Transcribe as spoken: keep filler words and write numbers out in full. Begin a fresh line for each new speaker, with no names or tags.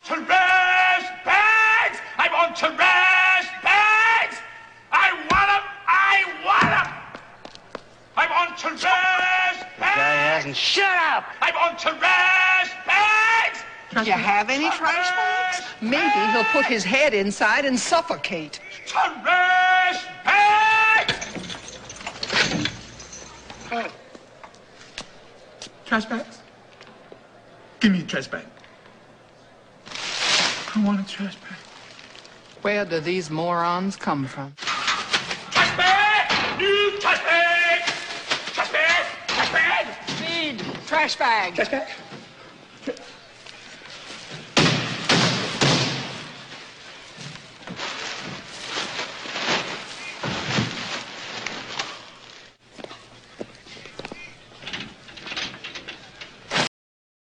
Trash bags! I want trash bags! I want them! I want them! I want trash bags!
The guy hasn't. Shut up!
I want trash bags!
Do you have any trash bags? Maybe he'll put his head inside and suffocate.
Trash bags!
Uh, trash bags? Give me a trash bag. I want a trash bag.
Where do these morons come from?
Trash bag! New trash bag! Trash bag! Trash bag!
Speed! Trash bag!
Trash bag?